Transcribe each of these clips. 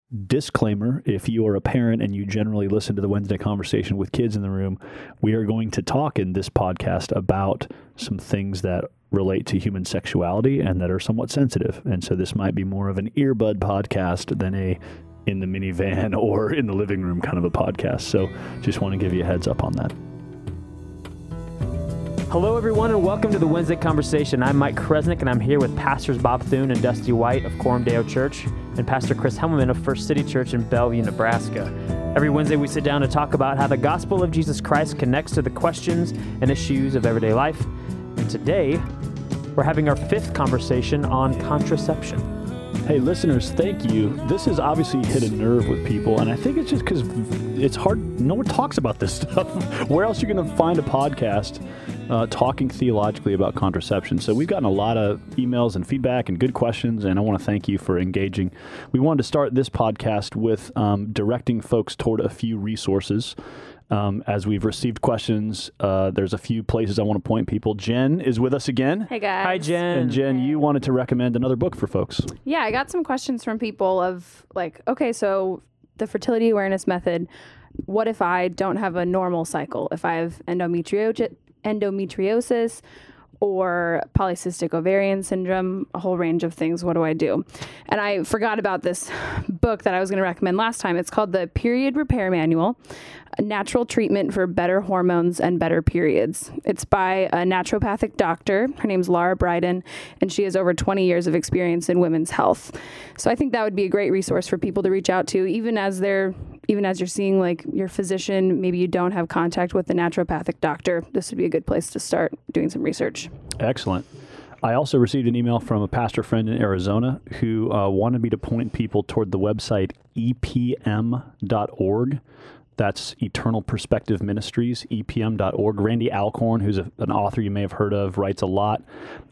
disclaimer, if you are a parent and you generally listen to the Wednesday Conversation with kids in the room, we are going to talk in this podcast about some things that relate to human sexuality and that are somewhat sensitive. And so this might be more of an earbud podcast than a in the minivan or in the living room kind of a podcast. So just want to give you a heads up on that. Hello, everyone, and welcome to the Wednesday Conversation. I'm Mike Kresnick, and I'm here with Pastors Bob Thune and Dusty White of Coram Deo Church and Pastor Chris Hemmelman of First City Church in Bellevue, Nebraska. Every Wednesday, we sit down to talk about how the gospel of Jesus Christ connects to the questions and issues of everyday life. And today, we're having our fifth conversation on contraception. Hey, listeners, thank you. This has obviously hit a nerve with people, and I think it's just because it's hard. No one talks about this stuff. Where else are you going to find a podcast talking theologically about contraception? So we've gotten a lot of emails and feedback and good questions, and I want to thank you for engaging. We wanted to start this podcast with directing folks toward a few resources. As we've received questions, there's a few places I want to point people. Jen is with us again. Hey, guys. Hi, Jen. And Jen, you wanted to recommend another book for folks. Yeah, I got some questions from people of like, okay, so the fertility awareness method, what if I don't have a normal cycle? If I have endometriosis or polycystic ovarian syndrome, a whole range of things, what do I do? And I forgot about this book that I was going to recommend last time. It's called The Period Repair Manual, a natural treatment for better hormones and better periods. It's by a naturopathic doctor. Her name's Laura Bryden, and she has over 20 years of experience in women's health. So I think that would be a great resource for people to reach out to, even as you're seeing like your physician, maybe you don't have contact with the naturopathic doctor. This would be a good place to start doing some research. Excellent. I also received an email from a pastor friend in Arizona who wanted me to point people toward the website epm.org. That's Eternal Perspective Ministries, epm.org. Randy Alcorn, who's an author you may have heard of, writes a lot.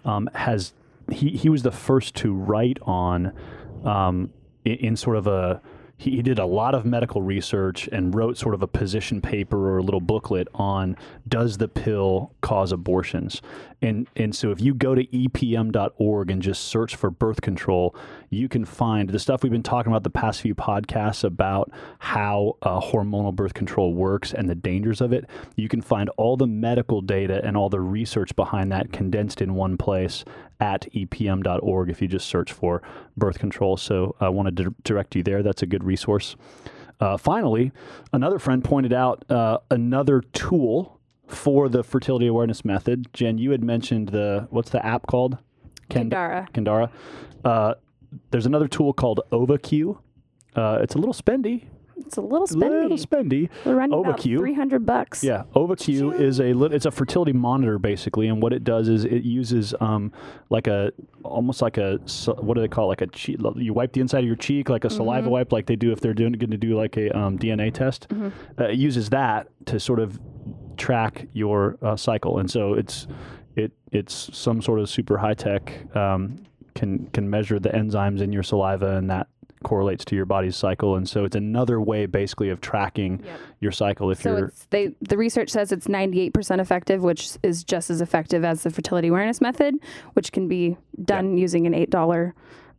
He was the first to write on in sort of a. He did a lot of medical research and wrote sort of a position paper or a little booklet on does the pill cause abortions? And so if you go to epm.org and just search for birth control, you can find the stuff we've been talking about the past few podcasts about how hormonal birth control works and the dangers of it. You can find all the medical data and all the research behind that condensed in one place at epm.org if you just search for birth control. So I want to direct you there. That's a good resource. Finally, another friend pointed out another tool for the fertility awareness method. Jen, you had mentioned what's the app called? Kendara. There's another tool called OvaQ. It's a little spendy. They're running about $300. Yeah, OvaQ is it's a fertility monitor basically, and what it does is it uses what do they call it? Like a cheek? You wipe the inside of your cheek like a saliva wipe, like they do if they're going to do like a DNA test. It uses that to sort of track your cycle, and so it's some sort of super high tech can measure the enzymes in your saliva, and that correlates to your body's cycle. And so it's another way basically of tracking your cycle. The research says it's 98% effective, which is just as effective as the fertility awareness method, which can be done using an $8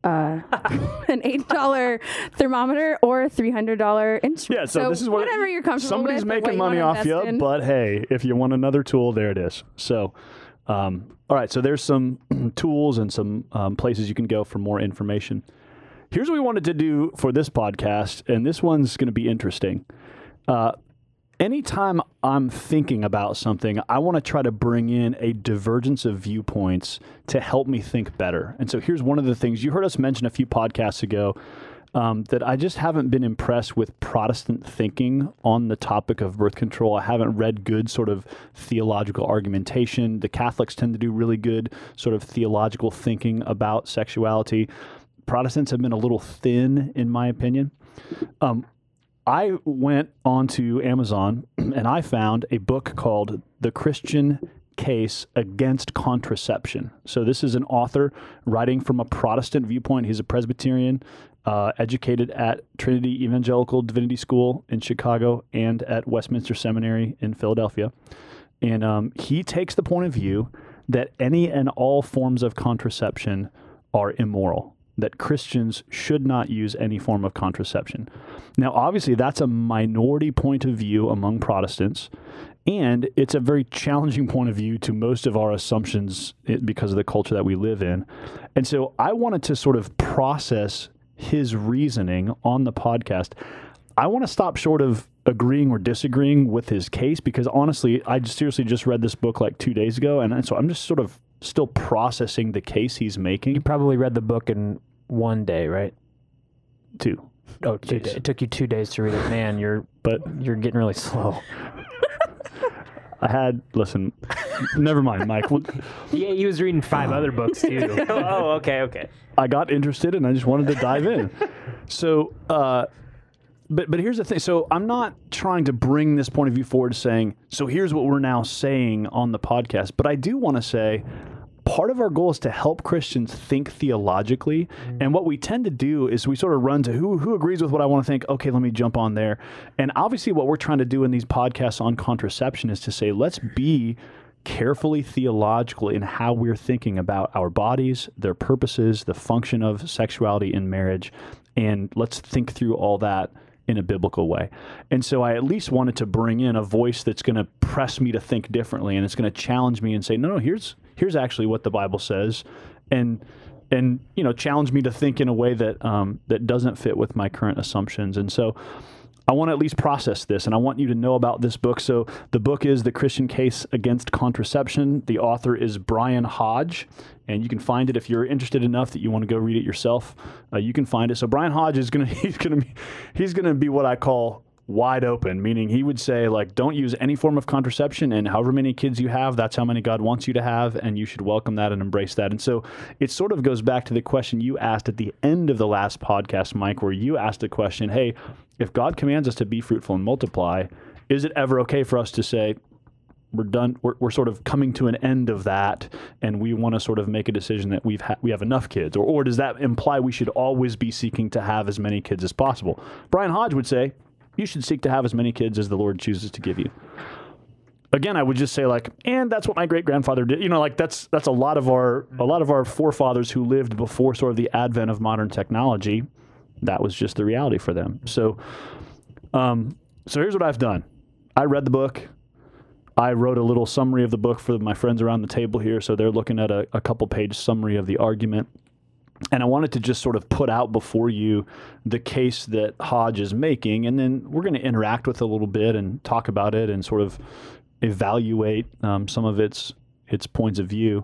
thermometer or a $300 instrument. Yeah, so this is whatever you're comfortable somebody's with. Somebody's making money off you, but hey, if you want another tool, there it is. So, all right, so there's some tools and some places you can go for more information. Here's what we wanted to do for this podcast, and this one's going to be interesting. Anytime I'm thinking about something, I want to try to bring in a divergence of viewpoints to help me think better. And so here's one of the things you heard us mention a few podcasts ago, that I just haven't been impressed with Protestant thinking on the topic of birth control. I haven't read good sort of theological argumentation. The Catholics tend to do really good sort of theological thinking about sexuality. Protestants have been a little thin, in my opinion. I went onto Amazon and I found a book called The Christian Case Against Contraception. So this is an author writing from a Protestant viewpoint. He's a Presbyterian, educated at Trinity Evangelical Divinity School in Chicago and at Westminster Seminary in Philadelphia. And he takes the point of view that any and all forms of contraception are immoral. that Christians should not use any form of contraception. Now, obviously, that's a minority point of view among Protestants, and it's a very challenging point of view to most of our assumptions because of the culture that we live in. And so I wanted to sort of process his reasoning on the podcast. I want to stop short of agreeing or disagreeing with his case because honestly, I seriously just read this book like 2 days ago, and so I'm just sort of still processing the case he's making. You probably read the book in one day, right? 2. Oh, 2 days. It took you 2 days to read it. Man, you're getting really slow. Listen, never mind, Mike. Yeah, he was reading 5 other books too. Oh, okay. I got interested and I just wanted to dive in. So, But here's the thing. So I'm not trying to bring this point of view forward saying, so here's what we're now saying on the podcast. But I do want to say part of our goal is to help Christians think theologically. And what we tend to do is we sort of run to who agrees with what I want to think. Okay, let me jump on there. And obviously what we're trying to do in these podcasts on contraception is to say, let's be carefully theological in how we're thinking about our bodies, their purposes, the function of sexuality in marriage. And let's think through all that in a biblical way. And so I at least wanted to bring in a voice that's going to press me to think differently, and it's going to challenge me and say, no, here's actually what the Bible says, and challenge me to think in a way that that doesn't fit with my current assumptions. And so I want to at least process this, and I want you to know about this book. So the book is The Christian Case Against Contraception. The author is Brian Hodge, and you can find it if you're interested enough that you want to go read it yourself. You can find it. So Brian Hodge is he's gonna be what I call wide open, meaning he would say, like, don't use any form of contraception, and however many kids you have, that's how many God wants you to have, and you should welcome that and embrace that. And so it sort of goes back to the question you asked at the end of the last podcast, Mike, where you asked the question, hey, if God commands us to be fruitful and multiply, is it ever okay for us to say, we're done, we're sort of coming to an end of that, and we want to sort of make a decision that we have enough kids? Or does that imply we should always be seeking to have as many kids as possible? Brian Hodge would say, you should seek to have as many kids as the Lord chooses to give you. Again, I would just say, like, and that's what my great-grandfather did. That's a lot of our forefathers who lived before sort of the advent of modern technology. That was just the reality for them. So here's what I've done. I read the book. I wrote a little summary of the book for my friends around the table here, so they're looking at a couple-page summary of the argument. And I wanted to just sort of put out before you the case that Hodge is making, and then we're going to interact with it a little bit and talk about it and sort of evaluate some of its points of view.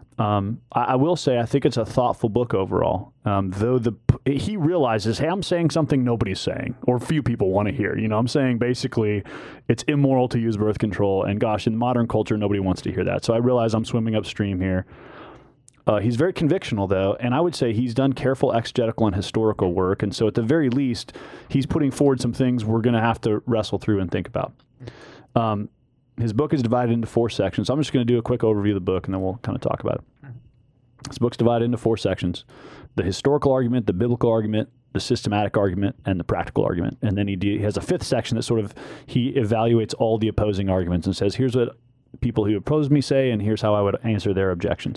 I will say I think it's a thoughtful book overall, though he realizes, hey, I'm saying something nobody's saying or few people want to hear. I'm saying basically it's immoral to use birth control, and gosh, in modern culture, nobody wants to hear that. So I realize I'm swimming upstream here. He's very convictional, though, and I would say he's done careful exegetical and historical work, and so at the very least, he's putting forward some things we're going to have to wrestle through and think about. His book is divided into 4 sections. So I'm just going to do a quick overview of the book, and then we'll kind of talk about it. This book's divided into 4 sections: the historical argument, the biblical argument, the systematic argument, and the practical argument. And then he has a 5th section that sort of he evaluates all the opposing arguments and says, here's what people who oppose me say, and here's how I would answer their objections.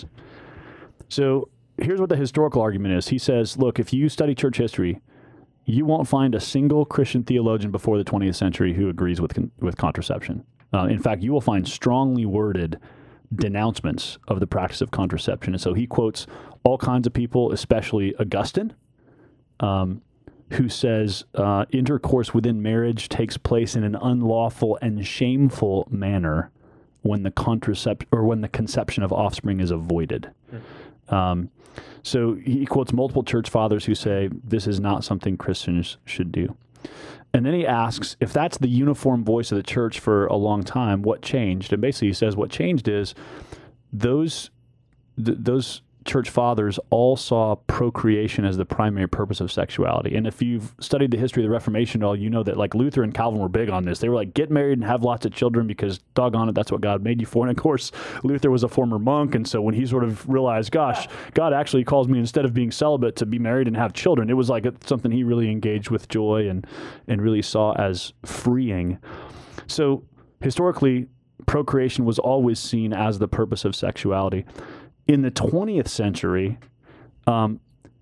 So here's what the historical argument is. He says, look, if you study church history, you won't find a single Christian theologian before the 20th century who agrees with contraception. In fact, you will find strongly worded denouncements of the practice of contraception. And so he quotes all kinds of people, especially Augustine, who says intercourse within marriage takes place in an unlawful and shameful manner when the conception of offspring is avoided. So he quotes multiple church fathers who say this is not something Christians should do. And then he asks, if that's the uniform voice of the church for a long time, what changed? And basically he says what changed is those church fathers all saw procreation as the primary purpose of sexuality. And if you've studied the history of the Reformation at all, you know that like Luther and Calvin were big on this. They were like, get married and have lots of children because doggone it, that's what God made you for. And of course, Luther was a former monk. And so when he sort of realized, gosh, God actually calls me, instead of being celibate, to be married and have children, it was like something he really engaged with joy and really saw as freeing. So historically, procreation was always seen as the purpose of sexuality. In the 20th century,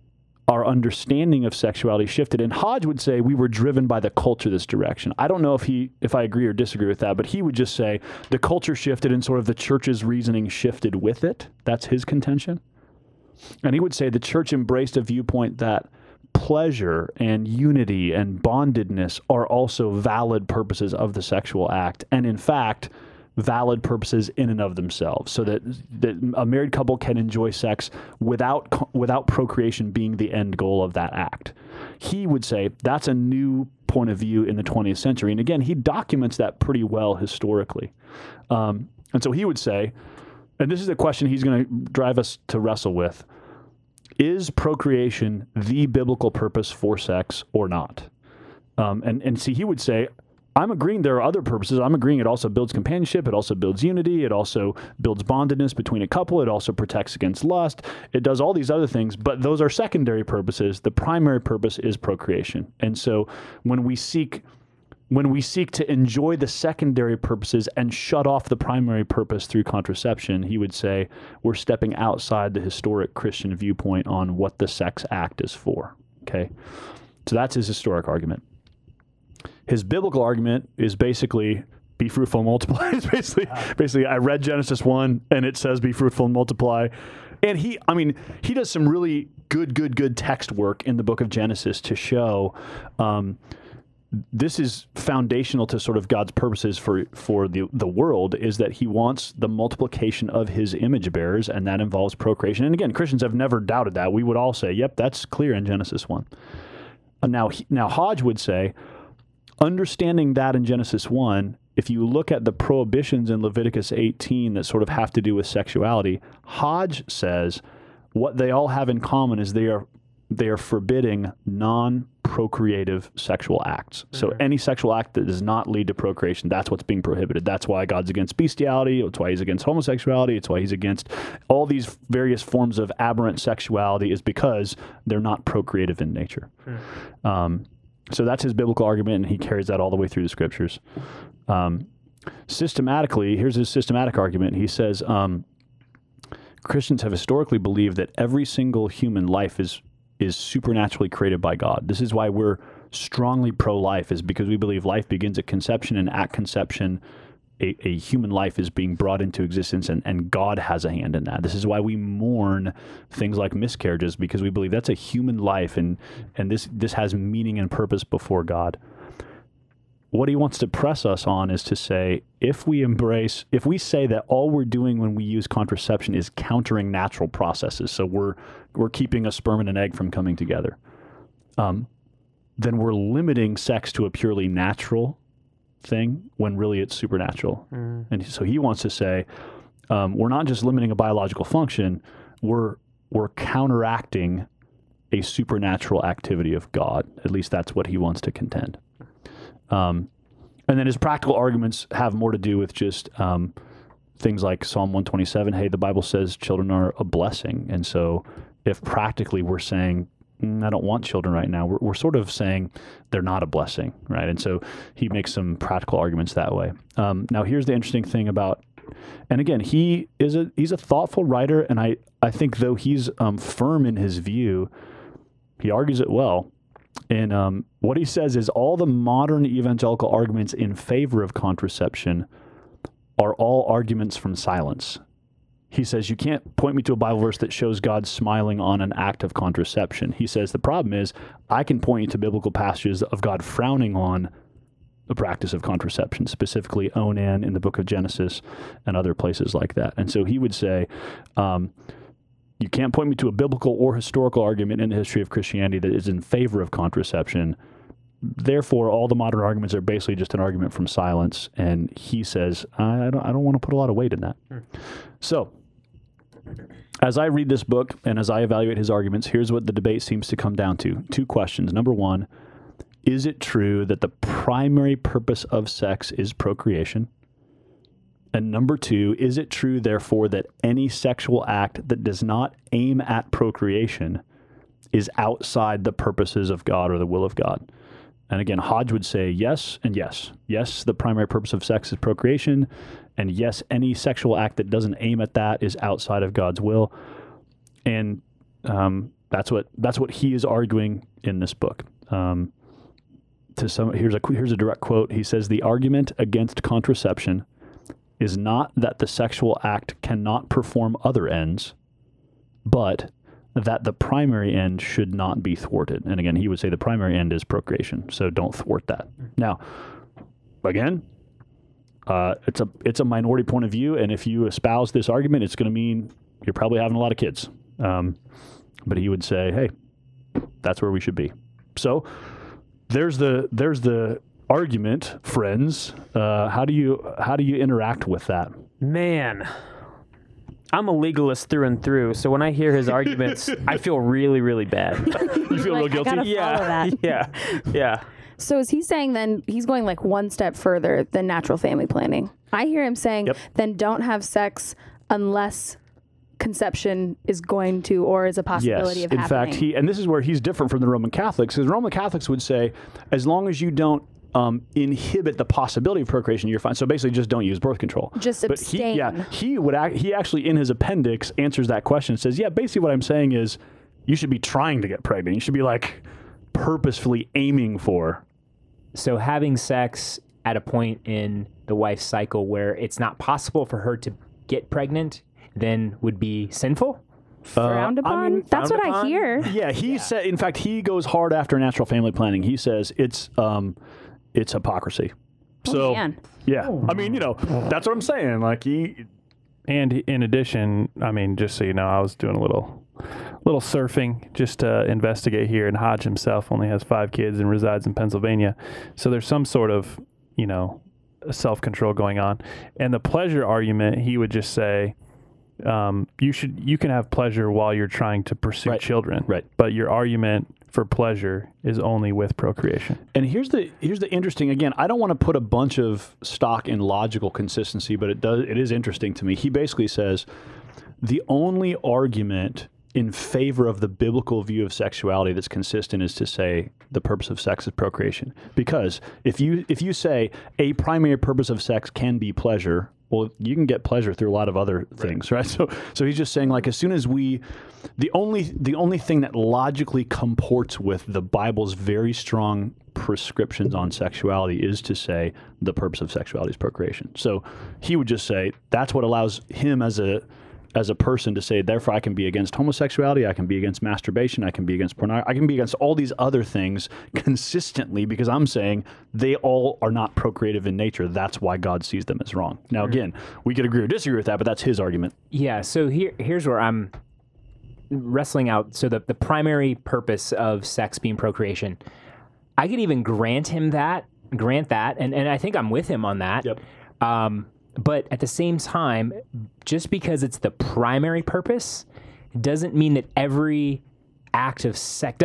our understanding of sexuality shifted. And Hodge would say we were driven by the culture this direction. I don't know if I agree or disagree with that, but he would just say the culture shifted and sort of the church's reasoning shifted with it. That's his contention. And he would say the church embraced a viewpoint that pleasure and unity and bondedness are also valid purposes of the sexual act. And in fact, valid purposes in and of themselves, so that a married couple can enjoy sex without procreation being the end goal of that act. He would say that's a new point of view in the 20th century. And again, he documents that pretty well historically. And so he would say, and this is a question he's going to drive us to wrestle with, is procreation the biblical purpose for sex or not? And see, he would say, I'm agreeing there are other purposes. I'm agreeing it also builds companionship. It also builds unity. It also builds bondedness between a couple. It also protects against lust. It does all these other things, but those are secondary purposes. The primary purpose is procreation. And so when we seek to enjoy the secondary purposes and shut off the primary purpose through contraception, he would say we're stepping outside the historic Christian viewpoint on what the sex act is for. Okay? So that's his historic argument. His biblical argument is basically be fruitful and multiply. It's basically I read Genesis 1 and it says be fruitful and multiply. And he does some really good text work in the book of Genesis to show this is foundational to sort of God's purposes for the world, is that he wants the multiplication of his image bearers, and that involves procreation. And again, Christians have never doubted that. We would all say, yep, that's clear in Genesis 1. Now Hodge would say, understanding that in Genesis 1, if you look at the prohibitions in Leviticus 18 that sort of have to do with sexuality, Hodge says what they all have in common is they are forbidding non-procreative sexual acts. So any sexual act that does not lead to procreation, that's what's being prohibited. That's why God's against bestiality. That's why he's against homosexuality. It's why he's against all these various forms of aberrant sexuality, is because they're not procreative in nature. So that's his biblical argument, and he carries that all the way through the scriptures. Systematically, here's his systematic argument. He says Christians have historically believed that every single human life is supernaturally created by God. This is why we're strongly pro-life, is because we believe life begins at conception, and at conception a human life is being brought into existence, and God has a hand in that. This is why we mourn things like miscarriages, because we believe that's a human life, and this has meaning and purpose before God. What he wants to press us on is to say, if we say that all we're doing when we use contraception is countering natural processes, so we're keeping a sperm and an egg from coming together, then we're limiting sex to a purely natural thing when really it's supernatural. And so he wants to say, we're not just limiting a biological function, we're counteracting a supernatural activity of God. At least that's what he wants to contend. And then his practical arguments have more to do with just things like Psalm 127. Hey, the Bible says children are a blessing. And so if practically we're saying, I don't want children right now, we're sort of saying they're not a blessing, right? And so he makes some practical arguments that way. Now, here's the interesting thing about, and again, he's a thoughtful writer, and I think though he's firm in his view, he argues it well. And what he says is all the modern evangelical arguments in favor of contraception are all arguments from silence. He says, you can't point me to a Bible verse that shows God smiling on an act of contraception. He says, the problem is I can point you to biblical passages of God frowning on the practice of contraception, specifically Onan in the book of Genesis and other places like that. And so he would say, you can't point me to a biblical or historical argument in the history of Christianity that is in favor of contraception. Therefore, all the modern arguments are basically just an argument from silence. And he says, I don't want to put a lot of weight in that. So, as I read this book and as I evaluate his arguments, here's what the debate seems to come down to. Two questions. Number one, is it true that the primary purpose of sex is procreation? And number two, is it true, therefore, that any sexual act that does not aim at procreation is outside the purposes of God or the will of God? And again, Hodge would say yes and yes. Yes, the primary purpose of sex is procreation. And yes, any sexual act that doesn't aim at that is outside of God's will. And That's what he is arguing in this book. Here's a direct quote. He says, "The argument against contraception is not that the sexual act cannot perform other ends, but that the primary end should not be thwarted." And again, he would say the primary end is procreation, so don't thwart that. Now, again, it's a minority point of view, and if you espouse this argument, it's going to mean you're probably having a lot of kids. But he would say, hey, that's where we should be. So there's the argument, friends. How do you interact with that? Man, I'm a legalist through and through, so when I hear his arguments, I feel really, really bad. You feel real guilty? Yeah. So is he saying then he's going like one step further than natural family planning? I hear him saying, then don't have sex unless conception is going to or is a possibility of happening. In fact, and this is where he's different from the Roman Catholics, because Roman Catholics would say, as long as you don't inhibit the possibility of procreation, you're fine. So basically, just don't use birth control. Just abstain. He actually in his appendix answers that question and says, basically what I'm saying is you should be trying to get pregnant. You should be like purposefully aiming for. So having sex at a point in the wife's cycle where it's not possible for her to get pregnant then would be sinful? Frowned upon? That's what I hear. Yeah, he said, in fact, he goes hard after natural family planning. He says it's hypocrisy. So, man. Yeah. I mean, that's what I'm saying. Like and in addition, I mean, just so you know, I was doing a little surfing just to investigate here, and Hodge himself only has 5 kids and resides in Pennsylvania. So there's some sort of, self-control going on. And the pleasure argument, he would just say, you can have pleasure while you're trying to pursue children. Right. But your argument for pleasure is only with procreation. And here's the interesting, again, I don't want to put a bunch of stock in logical consistency, but it is interesting to me. He basically says the only argument in favor of the biblical view of sexuality that's consistent is to say the purpose of sex is procreation. Because if you say a primary purpose of sex can be pleasure, well, you can get pleasure through a lot of other things, right? So he's just saying, like, as soon as the only thing that logically comports with the Bible's very strong prescriptions on sexuality is to say the purpose of sexuality is procreation. So he would just say that's what allows him as a person to say, therefore I can be against homosexuality, I can be against masturbation, I can be against pornography, I can be against all these other things consistently because I'm saying they all are not procreative in nature. That's why God sees them as wrong. Now, again, we could agree or disagree with that, but that's his argument. Yeah, so here's where I'm wrestling out. So the primary purpose of sex being procreation, I could even grant that, and I think I'm with him on that. Yep. But at the same time, just because it's the primary purpose doesn't mean that every act of sex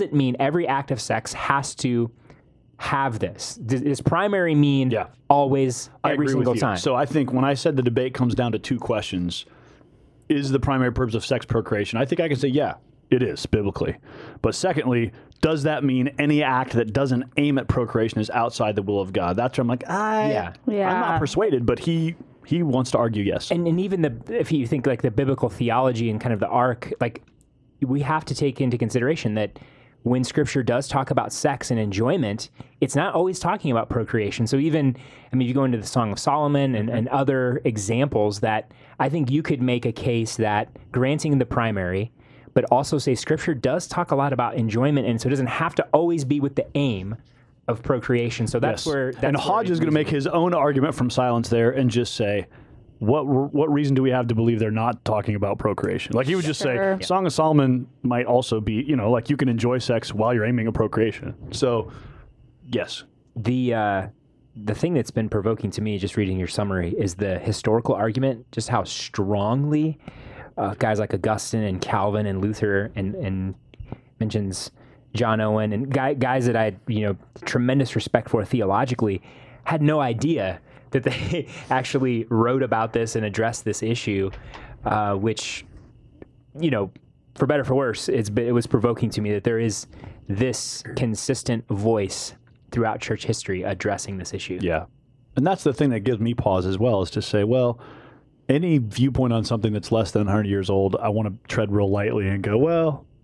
has to have this. Does primary mean always every single time? So I think when I said the debate comes down to 2 questions, is the primary purpose of sex procreation? I think I can say, yeah, it is biblically. But secondly, does that mean any act that doesn't aim at procreation is outside the will of God? That's where I'm like, I'm not persuaded, but he wants to argue yes. And even if you think like the biblical theology and kind of the arc, like we have to take into consideration that when Scripture does talk about sex and enjoyment, it's not always talking about procreation. So even, if you go into the Song of Solomon and other examples that I think you could make a case that granting the primary, but also say Scripture does talk a lot about enjoyment, and so it doesn't have to always be with the aim of procreation. So that's where... And Hodge is going to make his own argument from silence there and just say, what reason do we have to believe they're not talking about procreation? Like he would just say, Song of Solomon might also be, like you can enjoy sex while you're aiming at procreation. So, yes. The thing that's been provoking to me, just reading your summary, is the historical argument, just how strongly... guys like Augustine and Calvin and Luther and mentions John Owen and guys that I had tremendous respect for theologically had no idea that they actually wrote about this and addressed this issue, which for better or for worse, it was provoking to me that there is this consistent voice throughout church history addressing this issue. Yeah, and that's the thing that gives me pause as well, is to say, well, any viewpoint on something that's less than 100 years old, I want to tread real lightly and go, well,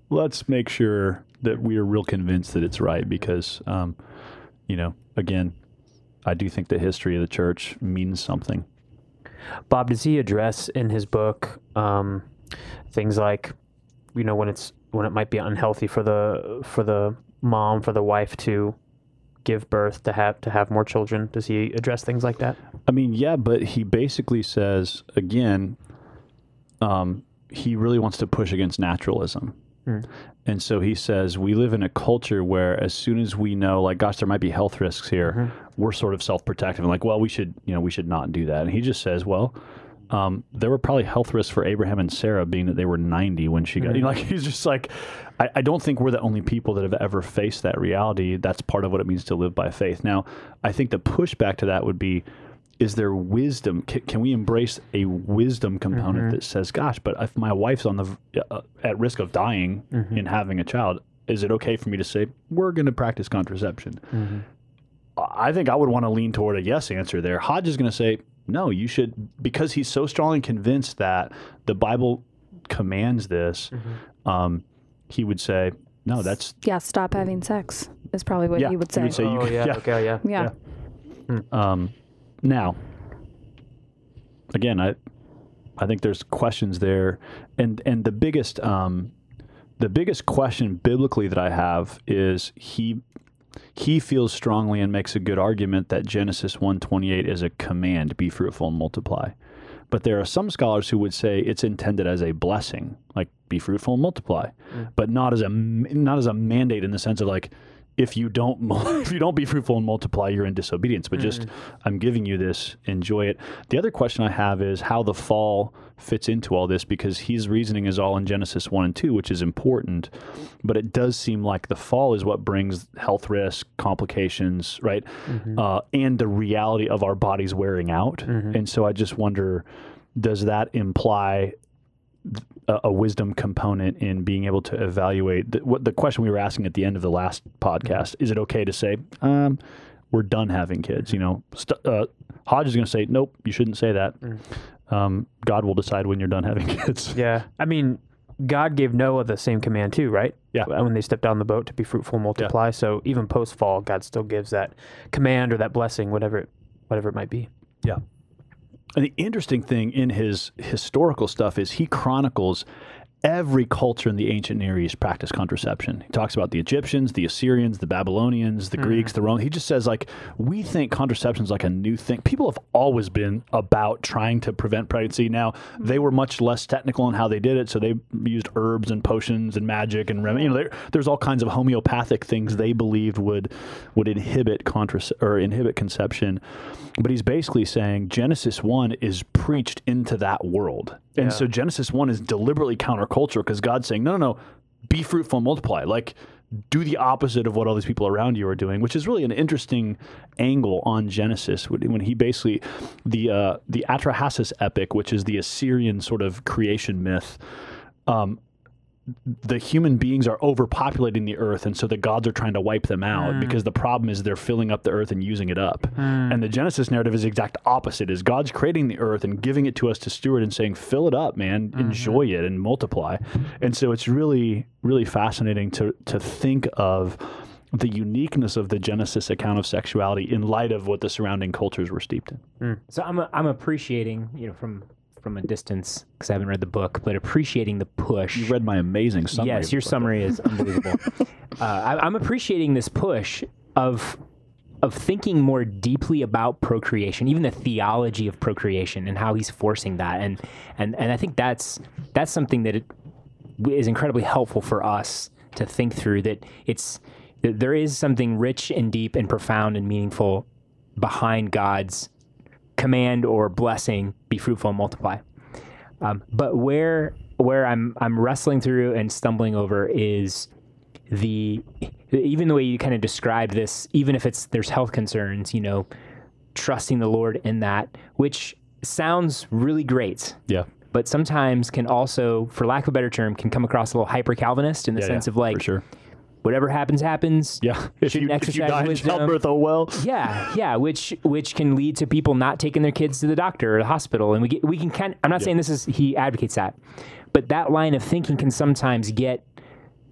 let's make sure that we are real convinced that it's right because, again, I do think the history of the church means something. Bob, does he address in his book things like, when it might be unhealthy for the mom, for the wife to give birth, to have more children? Does he address things like that? I mean, yeah, but he basically says, again, he really wants to push against naturalism. And so he says, we live in a culture where as soon as we know, like, gosh, there might be health risks here, we're sort of self-protective and like, well, we should not do that. And he just says, well, there were probably health risks for Abraham and Sarah being that they were 90 when she got, he's just like, I don't think we're the only people that have ever faced that reality. That's part of what it means to live by faith. Now, I think the pushback to that would be, is there wisdom? Can we embrace a wisdom component that says, gosh, but if my wife's on the at risk of dying in having a child, is it okay for me to say, we're going to practice contraception? I think I would want to lean toward a yes answer there. Hodge is going to say, no, you should, because he's so strongly convinced that the Bible commands this, he would say, no, that's... Yeah, stop having sex is probably what he would say. He would say, Yeah. Now, again, I think there's questions there, and the biggest question biblically that I have is he feels strongly and makes a good argument that Genesis 1:28 is a command, be fruitful and multiply. But there are some scholars who would say it's intended as a blessing, like be fruitful and multiply, but not as a mandate in the sense of like, if you don't be fruitful and multiply, you're in disobedience. But just, I'm giving you this, enjoy it. The other question I have is how the fall fits into all this, because his reasoning is all in Genesis 1 and 2, which is important. But it does seem like the fall is what brings health risk, complications, right? And the reality of our bodies wearing out. And so I just wonder, does that imply a wisdom component in being able to evaluate the question we were asking at the end of the last podcast? Is it okay to say, we're done having kids? Hodge is going to say, nope, you shouldn't say that. God will decide when you're done having kids. Yeah. I mean, God gave Noah the same command too, right? Yeah. When they stepped on the boat to be fruitful and multiply. Yeah. So even post-fall, God still gives that command or that blessing, whatever it might be. Yeah. And the interesting thing in his historical stuff is he chronicles every culture in the ancient Near East practiced contraception. He talks about the Egyptians, the Assyrians, the Babylonians, the Greeks, the Romans. He just says, like, we think contraception is like a new thing. People have always been about trying to prevent pregnancy. Now, they were much less technical in how they did it, so they used herbs and potions and magic and remedy. There's all kinds of homeopathic things they believed would inhibit conception. But he's basically saying Genesis 1 is preached into that world. And so Genesis 1 is deliberately countercultural because God's saying, no, be fruitful and multiply. Like, do the opposite of what all these people around you are doing, which is really an interesting angle on Genesis. When he basically, the Atrahasis epic, which is the Assyrian sort of creation myth, the human beings are overpopulating the earth, and so the gods are trying to wipe them out because the problem is they're filling up the earth and using it up. And the Genesis narrative is the exact opposite, is God's creating the earth and giving it to us to steward and saying, fill it up, man, enjoy it and multiply. And so it's really, really fascinating to think of the uniqueness of the Genesis account of sexuality in light of what the surrounding cultures were steeped in. So I'm appreciating, from a distance, because I haven't read the book, but appreciating the push. You read my amazing summary. Yes, your summary is unbelievable. I'm appreciating this push of thinking more deeply about procreation, even the theology of procreation and how he's forcing that. And I think that's something that is incredibly helpful for us to think through, that there is something rich and deep and profound and meaningful behind God's command or blessing, be fruitful and multiply. But where I'm wrestling through and stumbling over is even the way you kind of described this, even if there's health concerns, trusting the Lord in that, which sounds really great. Yeah. But sometimes can also, for lack of a better term, can come across a little hyper Calvinist in the sense of like, for sure. Whatever happens. Yeah. If you die in childbirth, oh well. Yeah. Which can lead to people not taking their kids to the doctor or the hospital, and we can I'm not saying he advocates that, but that line of thinking can sometimes get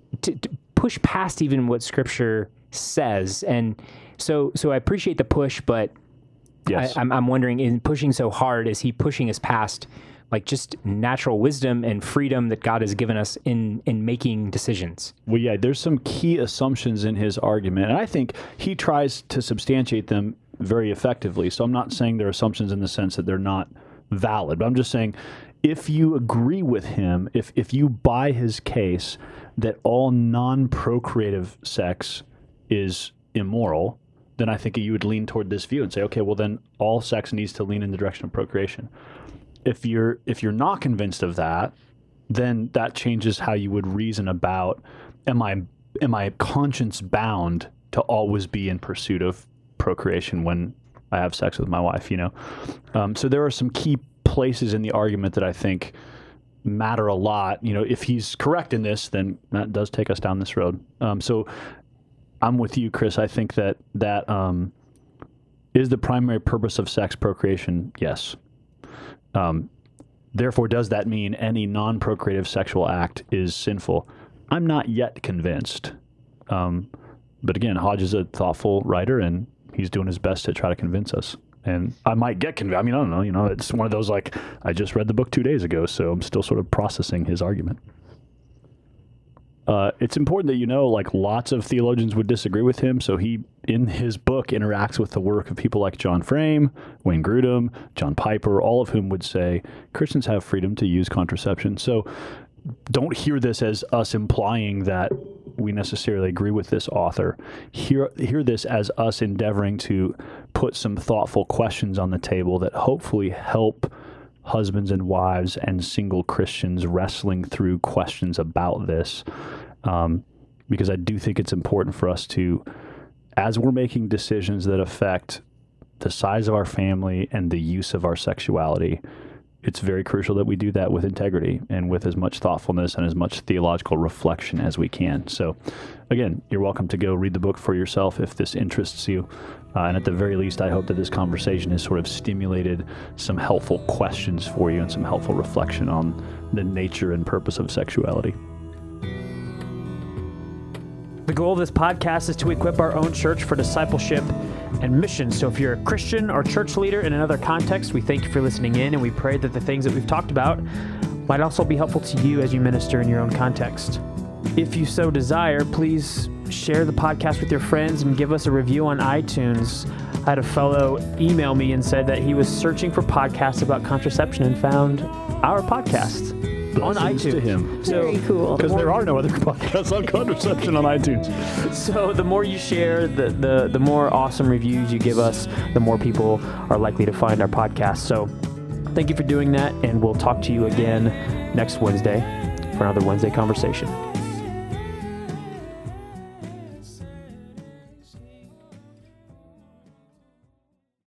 to push past even what Scripture says. And so I appreciate the push, but Yes. I'm wondering, in pushing so hard, is he pushing us past like just natural wisdom and freedom that God has given us in making decisions? Well, yeah, there's some key assumptions in his argument, and I think he tries to substantiate them very effectively. So I'm not saying they're assumptions in the sense that they're not valid, but I'm just saying if you agree with him, if you buy his case that all non-procreative sex is immoral, then I think you would lean toward this view and say, okay, well then all sex needs to lean in the direction of procreation. If you're not convinced of that, then that changes how you would reason about, am I conscience bound to always be in pursuit of procreation when I have sex with my wife, you know? So there are some key places in the argument that I think matter a lot. You know, if he's correct in this, then that does take us down this road. So I'm with you, Chris. I think that is the primary purpose of sex, procreation. Yes. Therefore, does that mean any non-procreative sexual act is sinful? I'm not yet convinced. But again, Hodge is a thoughtful writer, and he's doing his best to try to convince us. And I might get convinced. I mean, I don't know. You know, it's one of those, like, I just read the book 2 days ago, so I'm still sort of processing his argument. It's important that you know, like, lots of theologians would disagree with him. So he, in his book, interacts with the work of people like John Frame, Wayne Grudem, John Piper, all of whom would say Christians have freedom to use contraception. So don't hear this as us implying that we necessarily agree with this author. Hear this as us endeavoring to put some thoughtful questions on the table that hopefully help husbands and wives and single Christians wrestling through questions about this. Because I do think it's important for us to, as we're making decisions that affect the size of our family and the use of our sexuality, it's very crucial that we do that with integrity and with as much thoughtfulness and as much theological reflection as we can. So, again, you're welcome to go read the book for yourself if this interests you. And at the very least, I hope that this conversation has sort of stimulated some helpful questions for you and some helpful reflection on the nature and purpose of sexuality. The goal of this podcast is to equip our own church for discipleship and mission. So if you're a Christian or church leader in another context, we thank you for listening in, and we pray that the things that we've talked about might also be helpful to you as you minister in your own context. If you so desire, please share the podcast with your friends and give us a review on iTunes. I had a fellow email me and said that he was searching for podcasts about contraception and found our podcast on iTunes. To him. Very cool. Because there are no other podcasts on contraception on iTunes. So the more you share, the more awesome reviews you give us, the more people are likely to find our podcast. So thank you for doing that, and we'll talk to you again next Wednesday for another Wednesday conversation.